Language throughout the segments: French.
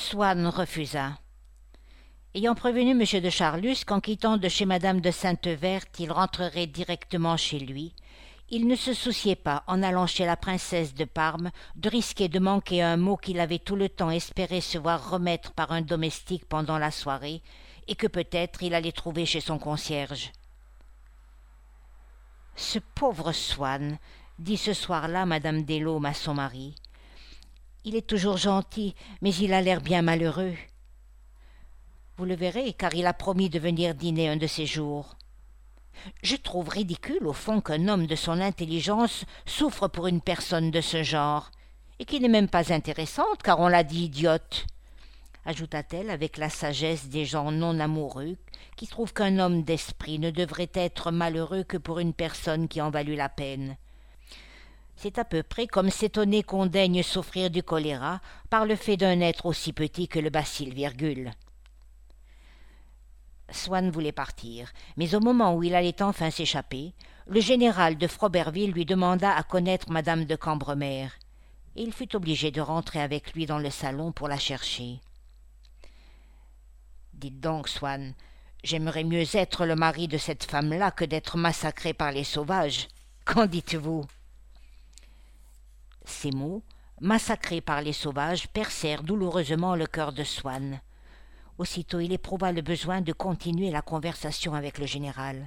Swann refusa. Ayant prévenu M. de Charlus qu'en quittant de chez Madame de Sainte-Verte, il rentrerait directement chez lui, il ne se souciait pas, en allant chez la princesse de Parme, de risquer de manquer un mot qu'il avait tout le temps espéré se voir remettre par un domestique pendant la soirée, et que peut-être il allait trouver chez son concierge. « Ce pauvre Swann, dit ce soir-là Madame Delhomme à son mari. Il est toujours gentil, mais il a l'air bien malheureux. Vous le verrez, car il a promis de venir dîner un de ces jours. Je trouve ridicule, au fond, qu'un homme de son intelligence souffre pour une personne de ce genre, et qui n'est même pas intéressante, car on l'a dit idiote, ajouta-t-elle avec la sagesse des gens non amoureux, qui trouvent qu'un homme d'esprit ne devrait être malheureux que pour une personne qui en valut la peine. C'est à peu près comme s'étonner qu'on daigne souffrir du choléra par le fait d'un être aussi petit que le bacille virgule. Swann voulait partir, mais au moment où il allait enfin s'échapper, le général de Froberville lui demanda à connaître madame de Cambremer, et il fut obligé de rentrer avec lui dans le salon pour la chercher. « Dites donc, Swann, j'aimerais mieux être le mari de cette femme-là que d'être massacré par les sauvages. Qu'en dites-vous » Ces mots, massacrés par les sauvages, percèrent douloureusement le cœur de Swann. Aussitôt il éprouva le besoin de continuer la conversation avec le général.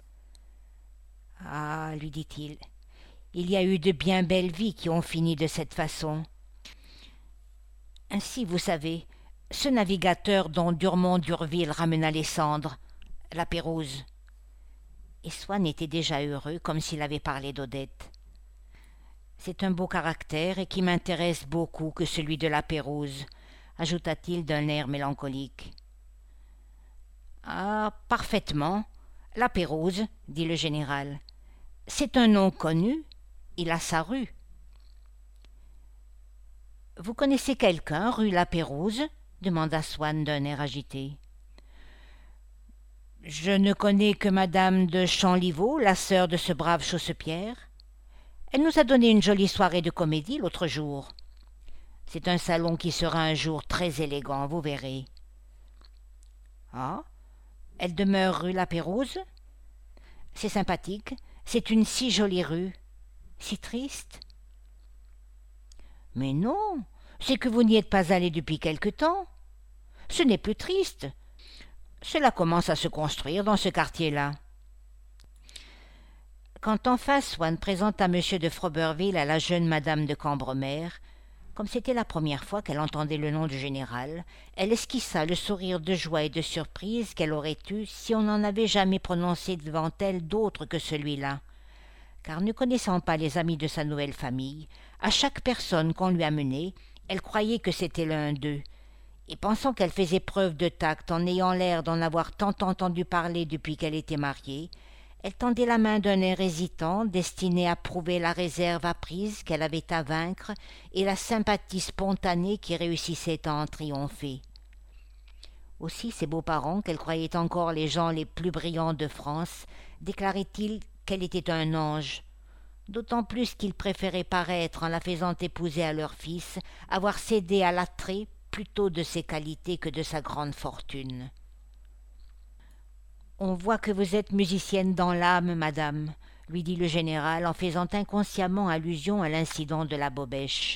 « Ah, lui dit-il, il y a eu de bien belles vies qui ont fini de cette façon. Ainsi, vous savez, ce navigateur dont Durmont-d'Urville ramena les cendres, la Pérouse. » Et Swann était déjà heureux, comme s'il avait parlé d'Odette. « C'est un beau caractère et qui m'intéresse beaucoup que celui de la Pérouse, » ajouta-t-il d'un air mélancolique. « Ah, parfaitement, la Pérouse, dit le général. C'est un nom connu, il a sa rue. »« Vous connaissez quelqu'un, rue la Pérouse ?» demanda Swann d'un air agité. « Je ne connais que madame de Chanlivaud, la sœur de ce brave Chaussepierre. Elle nous a donné une jolie soirée de comédie l'autre jour. C'est un salon qui sera un jour très élégant, vous verrez. »« Ah, elle demeure rue la Pérouse ? C'est sympathique, c'est une si jolie rue, si triste. »« Mais non, c'est que vous n'y êtes pas allé depuis quelque temps. Ce n'est plus triste. Cela commence à se construire dans ce quartier-là. » Quand enfin Swann présenta M. de Froberville à la jeune madame de Cambremer, comme c'était la première fois qu'elle entendait le nom du général, elle esquissa le sourire de joie et de surprise qu'elle aurait eu si on n'en avait jamais prononcé devant elle d'autre que celui-là, car ne connaissant pas les amis de sa nouvelle famille, à chaque personne qu'on lui amenait, elle croyait que c'était l'un d'eux, et pensant qu'elle faisait preuve de tact en ayant l'air d'en avoir tant entendu parler depuis qu'elle était mariée, elle tendait la main d'un air hésitant, destiné à prouver la réserve apprise qu'elle avait à vaincre et la sympathie spontanée qui réussissait à en triompher. Aussi ses beaux-parents, qu'elle croyait encore les gens les plus brillants de France, déclaraient-ils qu'elle était un ange, d'autant plus qu'ils préféraient paraître, en la faisant épouser à leur fils, avoir cédé à l'attrait plutôt de ses qualités que de sa grande fortune. « On voit que vous êtes musicienne dans l'âme, madame, » lui dit le général en faisant inconsciemment allusion à l'incident de la bobèche.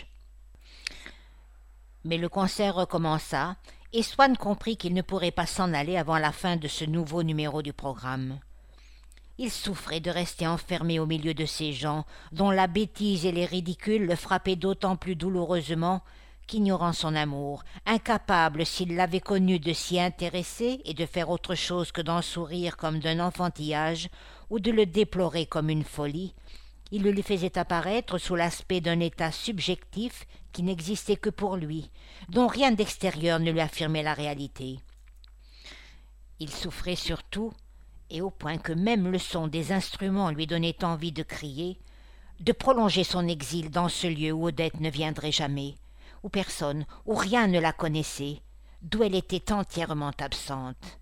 Mais le concert recommença, et Swann comprit qu'il ne pourrait pas s'en aller avant la fin de ce nouveau numéro du programme. Il souffrait de rester enfermé au milieu de ces gens, dont la bêtise et les ridicules le frappaient d'autant plus douloureusement qu'ignorant son amour, incapable s'il l'avait connu de s'y intéresser et de faire autre chose que d'en sourire comme d'un enfantillage ou de le déplorer comme une folie, il le lui faisait apparaître sous l'aspect d'un état subjectif qui n'existait que pour lui, dont rien d'extérieur ne lui affirmait la réalité. Il souffrait surtout, et au point que même le son des instruments lui donnait envie de crier, de prolonger son exil dans ce lieu où Odette ne viendrait jamais, où personne, où rien ne la connaissait, d'où elle était entièrement absente.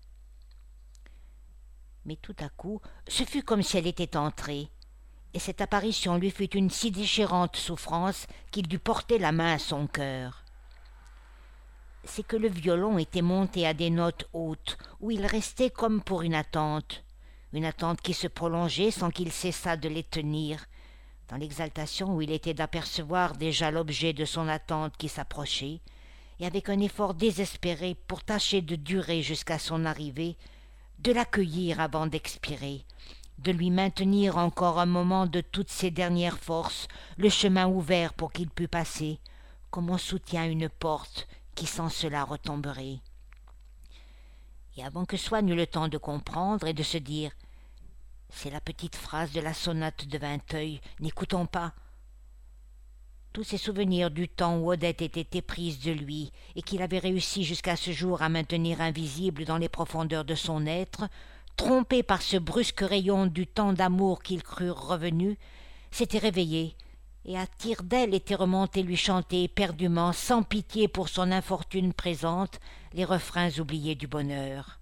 Mais tout à coup, ce fut comme si elle était entrée, et cette apparition lui fut une si déchirante souffrance qu'il dut porter la main à son cœur. c'est que le violon était monté à des notes hautes, où il restait comme pour une attente qui se prolongeait sans qu'il cessât de les tenir, dans l'exaltation où il était d'apercevoir déjà l'objet de son attente qui s'approchait, et avec un effort désespéré pour tâcher de durer jusqu'à son arrivée, de l'accueillir avant d'expirer, de lui maintenir encore un moment de toutes ses dernières forces le chemin ouvert pour qu'il pût passer, comme on soutient une porte qui sans cela retomberait. Et avant que Swann eût le temps de comprendre et de se dire « C'est la petite phrase de la sonate de Vinteuil, n'écoutons pas », tous ses souvenirs du temps où Odette était éprise de lui et qu'il avait réussi jusqu'à ce jour à maintenir invisible dans les profondeurs de son être, trompé par ce brusque rayon du temps d'amour qu'ils crurent revenu, s'étaient réveillés et à tire-d'aile étaient remontés lui chanter éperdument, sans pitié pour son infortune présente, les refrains oubliés du bonheur.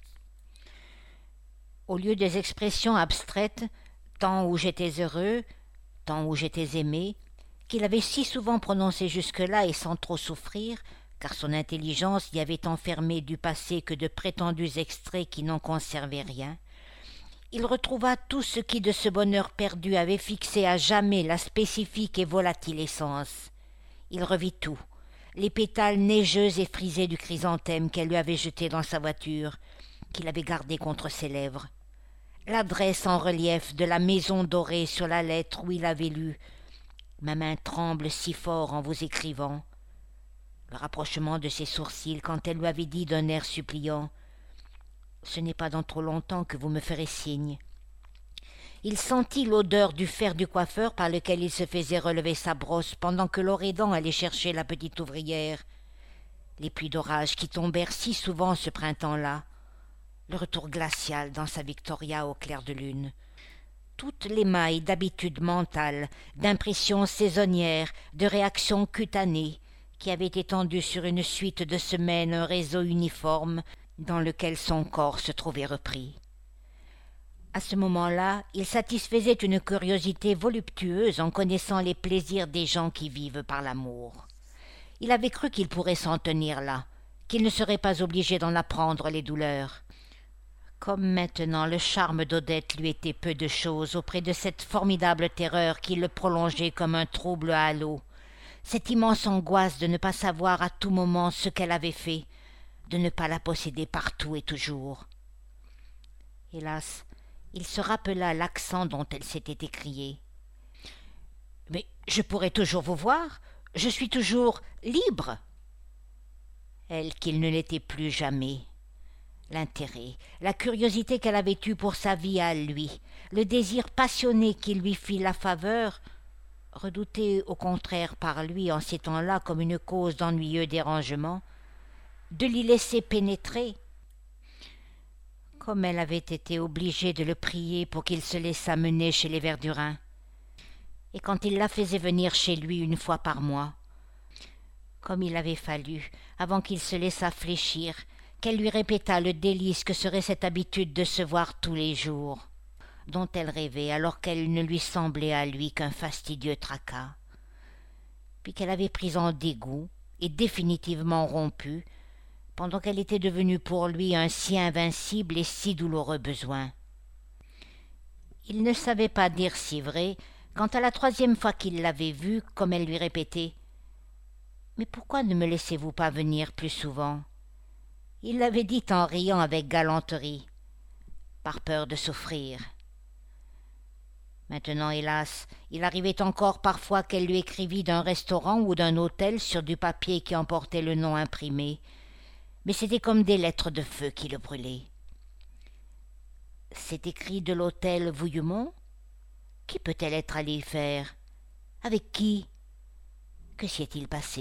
Au lieu des expressions abstraites « tant où j'étais heureux »,« tant où j'étais aimé », qu'il avait si souvent prononcées jusque-là et sans trop souffrir, car son intelligence y avait enfermé du passé que de prétendus extraits qui n'en conservaient rien, il retrouva tout ce qui de ce bonheur perdu avait fixé à jamais la spécifique et volatile essence. Il revit tout, les pétales neigeux et frisés du chrysanthème qu'elle lui avait jeté dans sa voiture, qu'il avait gardé contre ses lèvres, l'adresse en relief de la maison dorée sur la lettre où il avait lu « Ma main tremble si fort en vous écrivant », le rapprochement de ses sourcils quand elle lui avait dit d'un air suppliant « Ce n'est pas dans trop longtemps que vous me ferez signe ». Il sentit l'odeur du fer du coiffeur par lequel il se faisait relever sa brosse pendant que l'Orédan allait chercher la petite ouvrière, les pluies d'orage qui tombèrent si souvent ce printemps-là, le retour glacial dans sa Victoria au clair de lune, toutes les mailles d'habitudes mentales, d'impressions saisonnières, de réactions cutanées, qui avaient étendu sur une suite de semaines un réseau uniforme dans lequel son corps se trouvait repris. À ce moment-là, il satisfaisait une curiosité voluptueuse en connaissant les plaisirs des gens qui vivent par l'amour. Il avait cru qu'il pourrait s'en tenir là, qu'il ne serait pas obligé d'en apprendre les douleurs. Comme maintenant le charme d'Odette lui était peu de chose auprès de cette formidable terreur qui le prolongeait comme un trouble halo, cette immense angoisse de ne pas savoir à tout moment ce qu'elle avait fait, de ne pas la posséder partout et toujours. Hélas, il se rappela l'accent dont elle s'était écriée. « Mais je pourrai toujours vous voir, je suis toujours libre !» Elle qu'il ne l'était plus jamais. L'intérêt, la curiosité qu'elle avait eue pour sa vie à lui, le désir passionné qui lui fit la faveur, redouté au contraire par lui en ces temps-là comme une cause d'ennuyeux dérangement, de l'y laisser pénétrer. Comme elle avait été obligée de le prier pour qu'il se laissât mener chez les Verdurins, et quand il la faisait venir chez lui une fois par mois, comme il avait fallu, avant qu'il se laissât fléchir, qu'elle lui répétât le délice que serait cette habitude de se voir tous les jours, dont elle rêvait alors qu'elle ne lui semblait à lui qu'un fastidieux tracas, puis qu'elle avait pris en dégoût et définitivement rompu, pendant qu'elle était devenue pour lui un si invincible et si douloureux besoin. Il ne savait pas dire si vrai quand à la troisième fois qu'il l'avait vue, comme elle lui répétait « Mais pourquoi ne me laissez-vous pas venir plus souvent ?» Il l'avait dit en riant avec galanterie, par peur de souffrir. Maintenant, hélas, il arrivait encore parfois qu'elle lui écrivît d'un restaurant ou d'un hôtel sur du papier qui en portait le nom imprimé, mais c'était comme des lettres de feu qui le brûlaient. C'est écrit de l'hôtel Vouillemont ? Qui peut-elle être allée faire ? Avec qui ? Que s'y est-il passé ?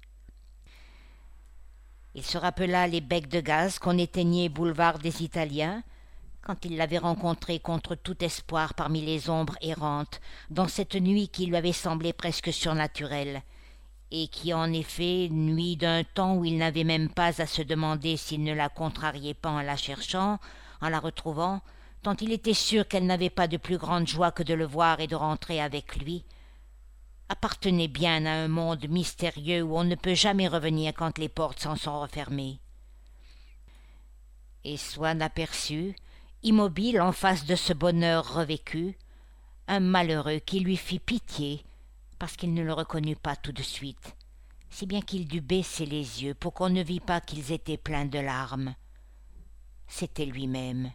Il se rappela les becs de gaz qu'on éteignait boulevard des Italiens, quand il l'avait rencontré contre tout espoir parmi les ombres errantes, dans cette nuit qui lui avait semblé presque surnaturelle, et qui en effet, nuit d'un temps où il n'avait même pas à se demander s'il ne la contrariait pas en la cherchant, en la retrouvant, tant il était sûr qu'elle n'avait pas de plus grande joie que de le voir et de rentrer avec lui, appartenait bien à un monde mystérieux où on ne peut jamais revenir quand les portes s'en sont refermées. Et Swann aperçut, immobile en face de ce bonheur revécu, un malheureux qui lui fit pitié parce qu'il ne le reconnut pas tout de suite, si bien qu'il dut baisser les yeux pour qu'on ne vît pas qu'ils étaient pleins de larmes. C'était lui-même.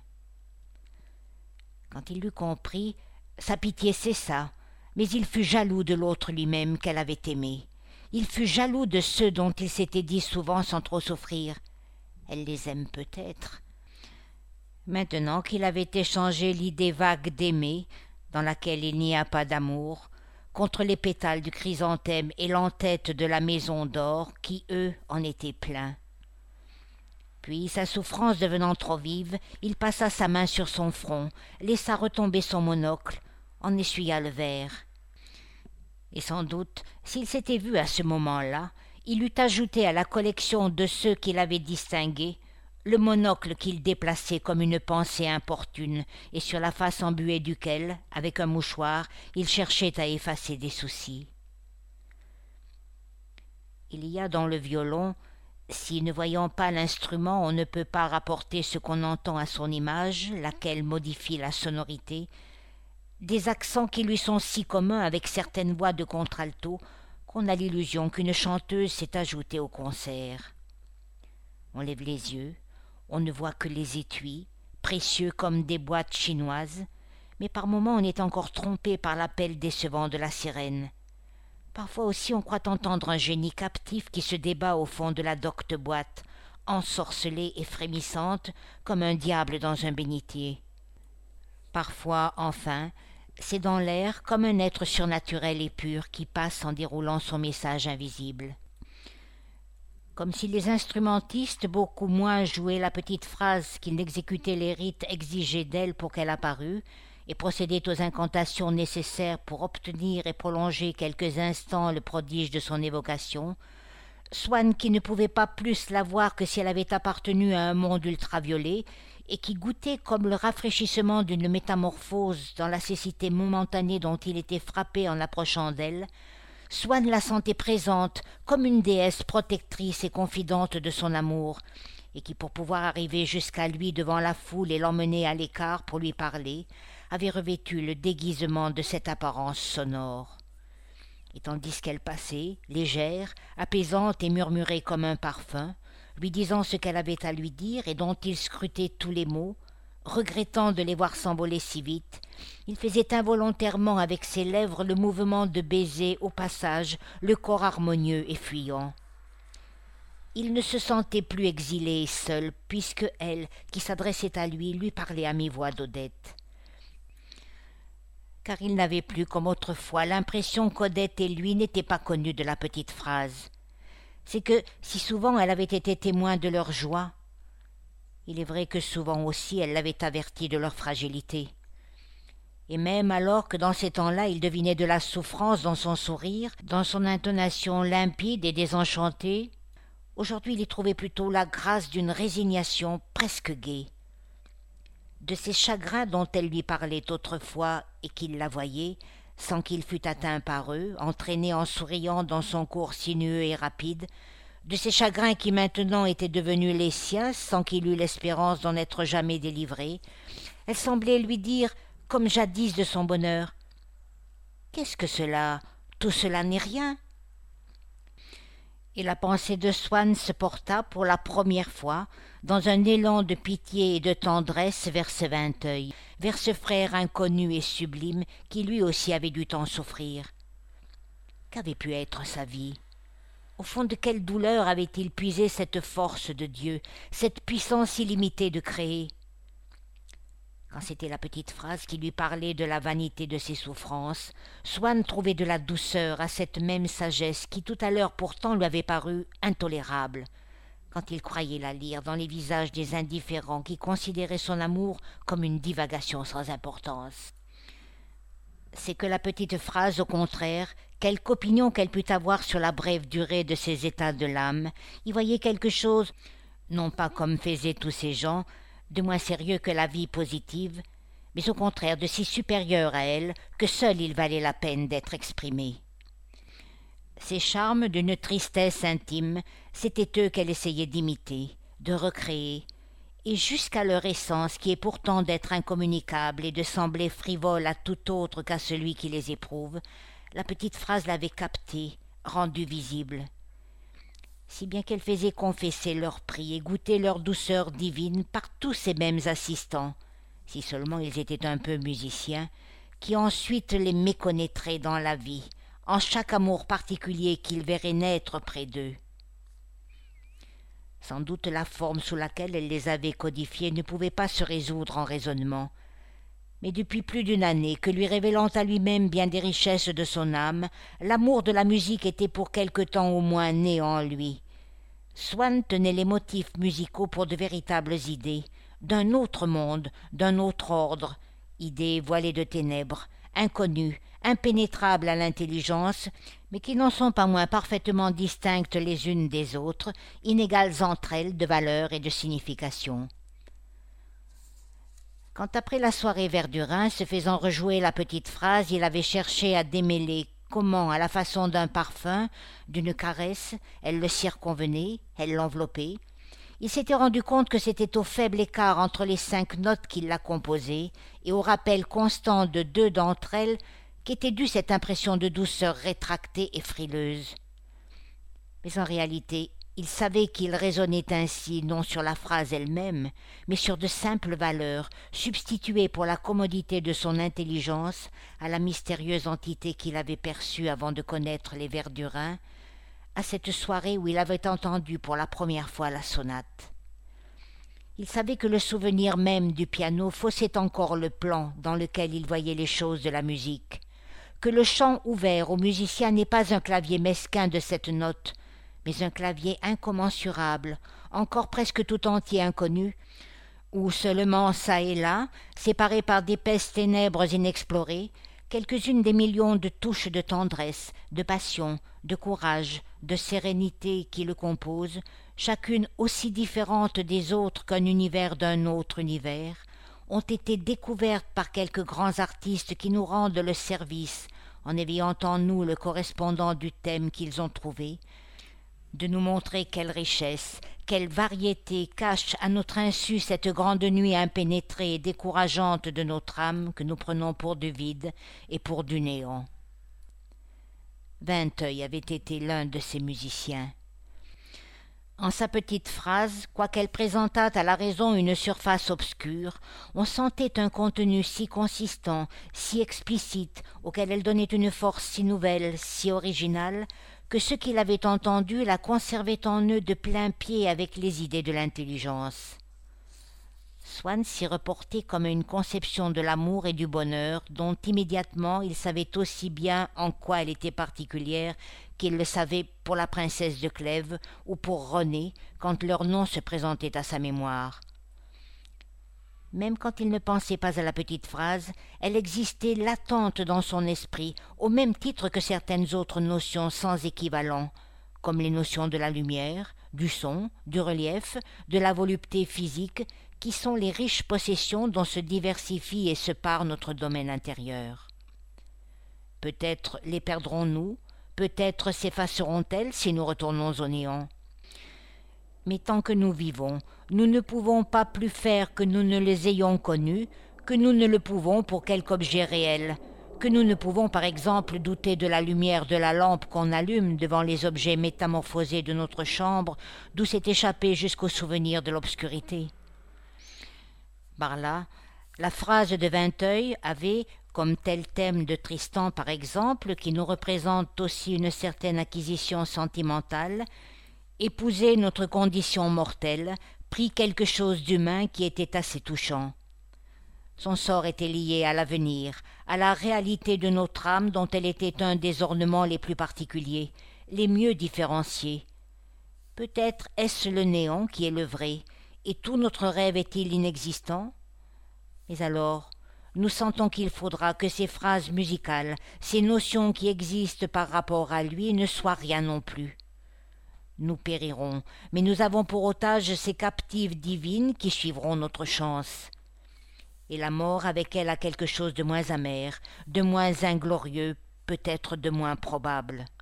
Quand il l'eut compris, sa pitié cessa, mais il fut jaloux de l'autre lui-même qu'elle avait aimé. Il fut jaloux de ceux dont il s'était dit souvent sans trop souffrir. Elle les aime peut-être. Maintenant qu'il avait échangé l'idée vague d'aimer, dans laquelle il n'y a pas d'amour, contre les pétales du chrysanthème et l'entête de la maison d'or, qui, eux, en étaient pleins. Puis, sa souffrance devenant trop vive, il passa sa main sur son front, laissa retomber son monocle, en essuya le verre. Et sans doute, s'il s'était vu à ce moment-là, il eût ajouté à la collection de ceux qu'il avait distingués le monocle qu'il déplaçait comme une pensée importune et sur la face embuée duquel, avec un mouchoir, il cherchait à effacer des soucis. Il y a dans le violon, si ne voyant pas l'instrument on ne peut pas rapporter ce qu'on entend à son image, laquelle modifie la sonorité, des accents qui lui sont si communs avec certaines voix de contralto qu'on a l'illusion qu'une chanteuse s'est ajoutée au concert. On lève les yeux, on ne voit que les étuis, précieux comme des boîtes chinoises, mais par moments on est encore trompé par l'appel décevant de la sirène. Parfois aussi on croit entendre un génie captif qui se débat au fond de la docte boîte, ensorcelée et frémissante comme un diable dans un bénitier. Parfois, enfin, c'est dans l'air comme un être surnaturel et pur qui passe en déroulant son message invisible. Comme si les instrumentistes beaucoup moins jouaient la petite phrase qu'ils n'exécutaient les rites exigés d'elle pour qu'elle apparût, et procédaient aux incantations nécessaires pour obtenir et prolonger quelques instants le prodige de son évocation, Swann, qui ne pouvait pas plus la voir que si elle avait appartenu à un monde ultraviolet, et qui goûtait comme le rafraîchissement d'une métamorphose dans la cécité momentanée dont il était frappé en approchant d'elle, Swann la sentait présente comme une déesse protectrice et confidente de son amour, et qui, pour pouvoir arriver jusqu'à lui devant la foule et l'emmener à l'écart pour lui parler, avait revêtu le déguisement de cette apparence sonore. Et tandis qu'elle passait, légère, apaisante et murmurait comme un parfum, lui disant ce qu'elle avait à lui dire et dont il scrutait tous les mots, regrettant de les voir s'envoler si vite, il faisait involontairement avec ses lèvres le mouvement de baiser au passage le corps harmonieux et fuyant. Il ne se sentait plus exilé et seul, puisque elle, qui s'adressait à lui parlait à mi-voix d'Odette. Car il n'avait plus, comme autrefois, l'impression qu'Odette et lui n'étaient pas connus de la petite phrase. C'est que, si souvent elle avait été témoin de leur joie, il est vrai que souvent aussi elle l'avait averti de leur fragilité. Et même alors que dans ces temps-là il devinait de la souffrance dans son sourire, dans son intonation limpide et désenchantée, aujourd'hui il y trouvait plutôt la grâce d'une résignation presque gaie. De ces chagrins dont elle lui parlait autrefois et qu'il la voyait, sans qu'il fût atteint par eux, entraîné en souriant dans son cours sinueux et rapide, de ces chagrins qui maintenant étaient devenus les siens sans qu'il eût l'espérance d'en être jamais délivré, elle semblait lui dire, comme jadis de son bonheur, « Qu'est-ce que cela? Tout cela n'est rien. » Et la pensée de Swann se porta pour la première fois dans un élan de pitié et de tendresse vers ce Vinteuil, vers ce frère inconnu et sublime qui lui aussi avait dû tant souffrir. Qu'avait pu être sa vie? Au fond de quelle douleur avait-il puisé cette force de Dieu, cette puissance illimitée de créer? Quand c'était la petite phrase qui lui parlait de la vanité de ses souffrances, Swann trouvait de la douceur à cette même sagesse qui tout à l'heure pourtant lui avait paru intolérable, quand il croyait la lire dans les visages des indifférents qui considéraient son amour comme une divagation sans importance. C'est que la petite phrase, au contraire, quelque opinion qu'elle pût avoir sur la brève durée de ses états de l'âme, y voyait quelque chose, non pas comme faisaient tous ces gens, de moins sérieux que la vie positive, mais au contraire de si supérieur à elle que seul il valait la peine d'être exprimé. Ces charmes d'une tristesse intime, c'étaient eux qu'elle essayait d'imiter, de recréer, et jusqu'à leur essence qui est pourtant d'être incommunicable et de sembler frivole à tout autre qu'à celui qui les éprouve, la petite phrase l'avait captée, rendue visible. Si bien qu'elle faisait confesser leur prix et goûter leur douceur divine par tous ces mêmes assistants, si seulement ils étaient un peu musiciens, qui ensuite les méconnaîtraient dans la vie, en chaque amour particulier qu'ils verraient naître près d'eux. Sans doute la forme sous laquelle elle les avait codifiés ne pouvait pas se résoudre en raisonnement, mais depuis plus d'une année que lui révélant à lui-même bien des richesses de son âme, l'amour de la musique était pour quelque temps au moins né en lui. Swann tenait les motifs musicaux pour de véritables idées, d'un autre monde, d'un autre ordre, idées voilées de ténèbres, inconnues, impénétrables à l'intelligence, mais qui n'en sont pas moins parfaitement distinctes les unes des autres, inégales entre elles de valeur et de signification. Quand après la soirée Verdurin, se faisant rejouer la petite phrase, il avait cherché à démêler comment, à la façon d'un parfum, d'une caresse, elle le circonvenait, elle l'enveloppait, il s'était rendu compte que c'était au faible écart entre les 5 notes qui la composaient et au rappel constant de 2 d'entre elles qu'était due cette impression de douceur rétractée et frileuse. Mais en réalité, il savait qu'il raisonnait ainsi non sur la phrase elle-même, mais sur de simples valeurs, substituées pour la commodité de son intelligence à la mystérieuse entité qu'il avait perçue avant de connaître les Verdurins, à cette soirée où il avait entendu pour la première fois la sonate. Il savait que le souvenir même du piano faussait encore le plan dans lequel il voyait les choses de la musique, que le chant ouvert au musicien n'est pas un clavier mesquin de 7 notes, mais un clavier incommensurable, encore presque tout entier inconnu, où seulement çà et là, séparés par d'épaisses ténèbres inexplorées, quelques-unes des millions de touches de tendresse, de passion, de courage, de sérénité qui le composent, chacune aussi différente des autres qu'un univers d'un autre univers, ont été découvertes par quelques grands artistes qui nous rendent le service, en éveillant en nous le correspondant du thème qu'ils ont trouvé, de nous montrer quelle richesse, quelle variété cache à notre insu cette grande nuit impénétrée et décourageante de notre âme que nous prenons pour du vide et pour du néant. Vinteuil avait été l'un de ces musiciens. En sa petite phrase, quoiqu'elle présentât à la raison une surface obscure, on sentait un contenu si consistant, si explicite, auquel elle donnait une force si nouvelle, si originale, que ceux qui l'avaient entendue la conservaient en eux de plein pied avec les idées de l'intelligence. Swann s'y reportait comme une conception de l'amour et du bonheur dont immédiatement il savait aussi bien en quoi elle était particulière qu'il le savait pour la princesse de Clèves ou pour Renée quand leur nom se présentait à sa mémoire. Même quand il ne pensait pas à la petite phrase, elle existait latente dans son esprit, au même titre que certaines autres notions sans équivalent, comme les notions de la lumière, du son, du relief, de la volupté physique, qui sont les riches possessions dont se diversifie et se pare notre domaine intérieur. Peut-être les perdrons-nous, peut-être s'effaceront-elles si nous retournons au néant. Mais tant que nous vivons, nous ne pouvons pas plus faire que nous ne les ayons connus, que nous ne le pouvons pour quelque objet réel, que nous ne pouvons par exemple douter de la lumière de la lampe qu'on allume devant les objets métamorphosés de notre chambre, d'où s'est échappé jusqu'au souvenir de l'obscurité. Par là, la phrase de Vinteuil avait, comme tel thème de Tristan par exemple, qui nous représente aussi une certaine acquisition sentimentale, épousé notre condition mortelle, pris quelque chose d'humain qui était assez touchant. Son sort était lié à l'avenir, à la réalité de notre âme dont elle était un des ornements les plus particuliers, les mieux différenciés. Peut-être est-ce le néant qui est le vrai, et tout notre rêve est-il inexistant? Mais alors, nous sentons qu'il faudra que ces phrases musicales, ces notions qui existent par rapport à lui ne soient rien non plus. Nous périrons, mais nous avons pour otage ces captives divines qui suivront notre chance. Et la mort avec elle a quelque chose de moins amer, de moins inglorieux, peut-être de moins probable.